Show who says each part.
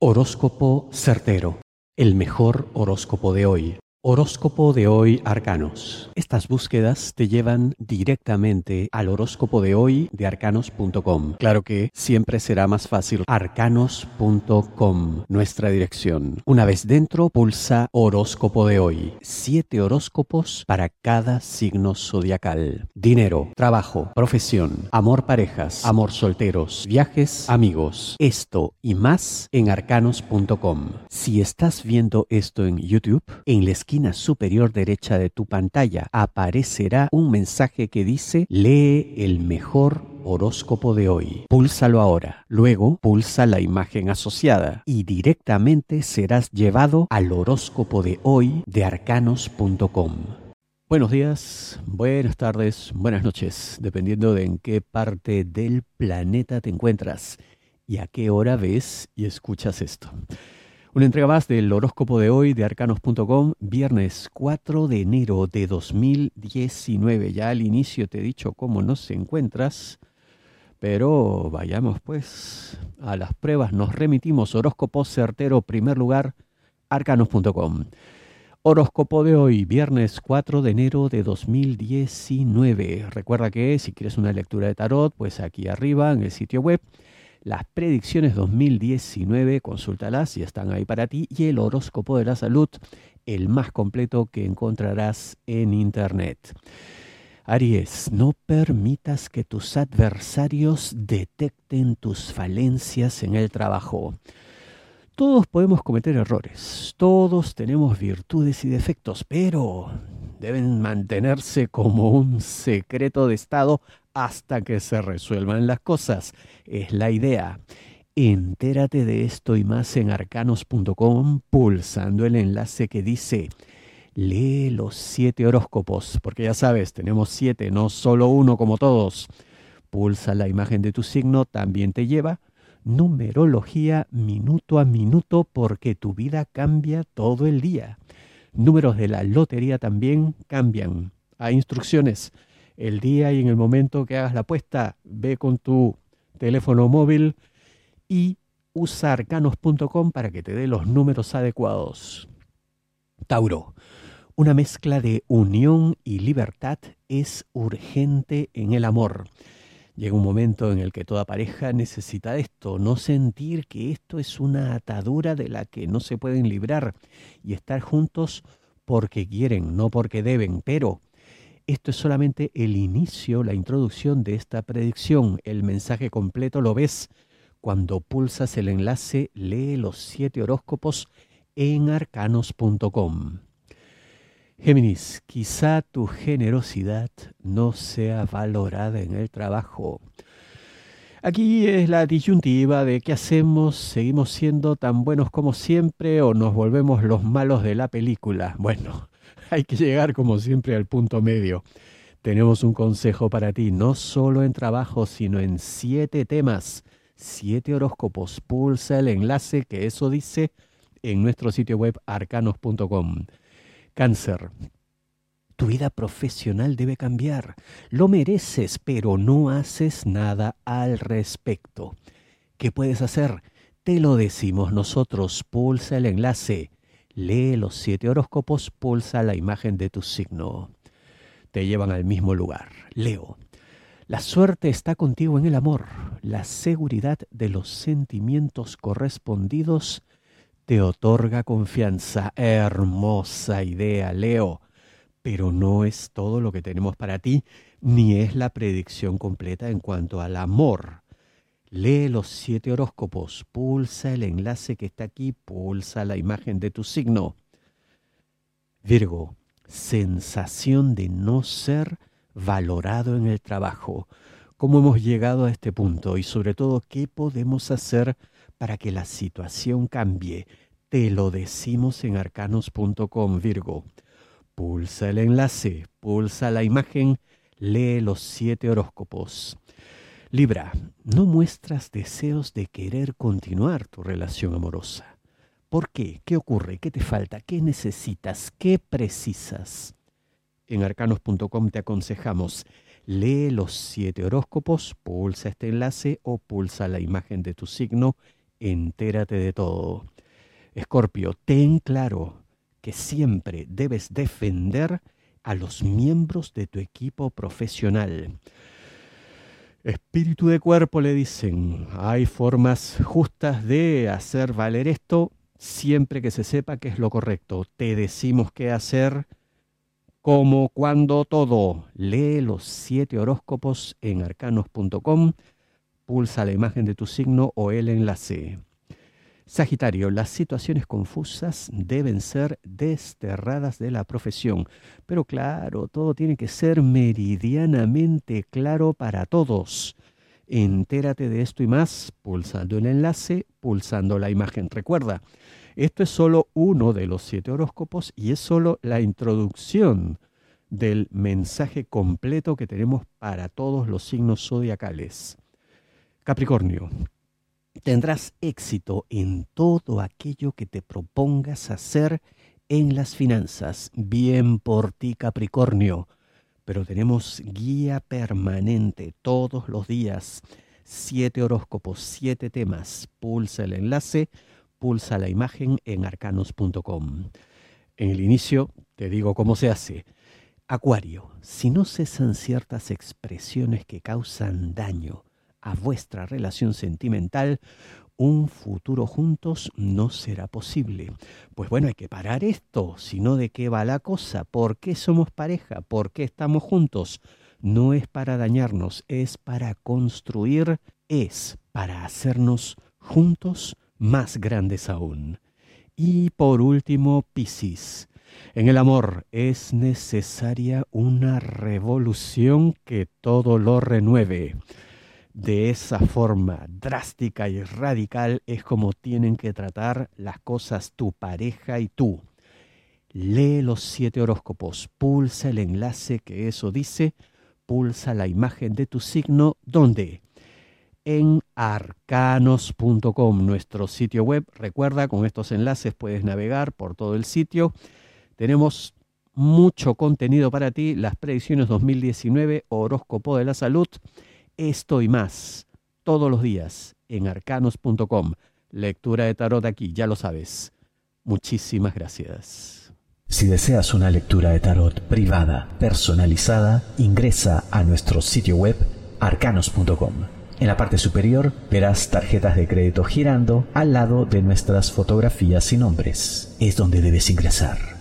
Speaker 1: Horóscopo certero, el mejor horóscopo de hoy. Horóscopo de hoy Arcanos. Estas búsquedas te llevan directamente al horóscopo de hoy de arcanos.com. Claro que siempre será más fácil arcanos.com, nuestra dirección. Una vez dentro, pulsa horóscopo de hoy. 7 horóscopos para cada signo zodiacal. Dinero, trabajo, profesión, amor parejas, amor solteros, viajes, amigos. Esto y más en arcanos.com. Si estás viendo esto en YouTube, en la esquina superior derecha de tu pantalla aparecerá un mensaje que dice lee el mejor horóscopo de hoy. Púlsalo ahora. Luego pulsa la imagen asociada y directamente serás llevado al horóscopo de hoy de arcanos.com. Buenos días, buenas tardes, buenas noches, dependiendo de en qué parte del planeta te encuentras y a qué hora ves y escuchas esto. Una entrega más del horóscopo de hoy de arcanos.com, viernes 4 de enero de 2019. Ya al inicio te he dicho cómo nos encuentras, pero vayamos pues a las pruebas. Nos remitimos, horóscopo certero, primer lugar, arcanos.com. Horóscopo de hoy, viernes 4 de enero de 2019. Recuerda que si quieres una lectura de tarot, pues aquí arriba en el sitio web, las predicciones 2019, consúltalas y están ahí para ti. Y el horóscopo de la salud, el más completo que encontrarás en internet. Aries, no permitas que tus adversarios detecten tus falencias en el trabajo. Todos podemos cometer errores, todos tenemos virtudes y defectos, pero deben mantenerse como un secreto de Estado hasta que se resuelvan las cosas. Es la idea. Entérate de esto y más en arcanos.com pulsando el enlace que dice lee los 7 horóscopos, porque ya sabes, tenemos 7, no solo uno como todos. Pulsa la imagen de tu signo, también te lleva numerología minuto a minuto porque tu vida cambia todo el día. Números de la lotería también cambian. Hay instrucciones. El día y en el momento que hagas la apuesta, ve con tu teléfono móvil y usa arcanos.com para que te dé los números adecuados. Tauro, una mezcla de unión y libertad es urgente en el amor. Llega un momento en el que toda pareja necesita esto, no sentir que esto es una atadura de la que no se pueden librar y estar juntos porque quieren, no porque deben. Pero esto es solamente el inicio, la introducción de esta predicción. El mensaje completo lo ves cuando pulsas el enlace lee los 7 horóscopos en arcanos.com. Géminis, quizá tu generosidad no sea valorada en el trabajo. Aquí es la disyuntiva de qué hacemos, seguimos siendo tan buenos como siempre o nos volvemos los malos de la película. Bueno, hay que llegar como siempre al punto medio. Tenemos un consejo para ti, no solo en trabajo, sino en 7 temas, 7 horóscopos. Pulsa el enlace que eso dice en nuestro sitio web arcanos.com. Cáncer, tu vida profesional debe cambiar. Lo mereces, pero no haces nada al respecto. ¿Qué puedes hacer? Te lo decimos nosotros. Pulsa el enlace. Lee los 7 horóscopos, pulsa la imagen de tu signo. Te llevan al mismo lugar. Leo, la suerte está contigo en el amor. La seguridad de los sentimientos correspondidos te otorga confianza. Hermosa idea, Leo. Pero no es todo lo que tenemos para ti, ni es la predicción completa en cuanto al amor. Lee los 7 horóscopos, pulsa el enlace que está aquí, pulsa la imagen de tu signo. Virgo, sensación de no ser valorado en el trabajo. ¿Cómo hemos llegado a este punto? Y sobre todo, ¿qué podemos hacer para que la situación cambie? Te lo decimos en arcanos.com, Virgo. Pulsa el enlace, pulsa la imagen, lee los 7 horóscopos. Libra, no muestras deseos de querer continuar tu relación amorosa. ¿Por qué? ¿Qué ocurre? ¿Qué te falta? ¿Qué necesitas? ¿Qué precisas? En arcanos.com te aconsejamos, lee los 7 horóscopos, pulsa este enlace o pulsa la imagen de tu signo entérate de todo. Escorpio, ten claro que siempre debes defender a los miembros de tu equipo profesional. Espíritu de cuerpo, le dicen, hay formas justas de hacer valer esto siempre que se sepa que es lo correcto. Te decimos qué hacer, cómo, cuándo, todo. Lee los 7 horóscopos en arcanos.com, pulsa la imagen de tu signo o el enlace. Sagitario, las situaciones confusas deben ser desterradas de la profesión. Pero claro, todo tiene que ser meridianamente claro para todos. Entérate de esto y más pulsando el enlace, pulsando la imagen. Recuerda, esto es solo uno de los 7 horóscopos y es solo la introducción del mensaje completo que tenemos para todos los signos zodiacales. Capricornio. Tendrás éxito en todo aquello que te propongas hacer en las finanzas. Bien por ti, Capricornio. Pero tenemos guía permanente todos los días. 7 horóscopos, 7 temas. Pulsa el enlace, pulsa la imagen en arcanos.com. En el inicio te digo cómo se hace. Acuario, si no cesan ciertas expresiones que causan daño a vuestra relación sentimental, un futuro juntos no será posible. Pues bueno, hay que parar esto, si no, ¿de qué va la cosa? ¿Por qué somos pareja? ¿Por qué estamos juntos? No es para dañarnos, es para construir, es para hacernos juntos más grandes aún. Y por último, Piscis. En el amor es necesaria una revolución que todo lo renueve. De esa forma drástica y radical es como tienen que tratar las cosas tu pareja y tú. Lee los 7 horóscopos, pulsa el enlace que eso dice, pulsa la imagen de tu signo, ¿dónde? En arcanos.com, nuestro sitio web. Recuerda, con estos enlaces puedes navegar por todo el sitio. Tenemos mucho contenido para ti, las predicciones 2019, horóscopo de la salud. Esto y más, todos los días, en arcanos.com. Lectura de tarot aquí, ya lo sabes. Muchísimas gracias.
Speaker 2: Si deseas una lectura de tarot privada, personalizada, ingresa a nuestro sitio web arcanos.com. En la parte superior verás tarjetas de crédito girando al lado de nuestras fotografías y nombres. Es donde debes ingresar.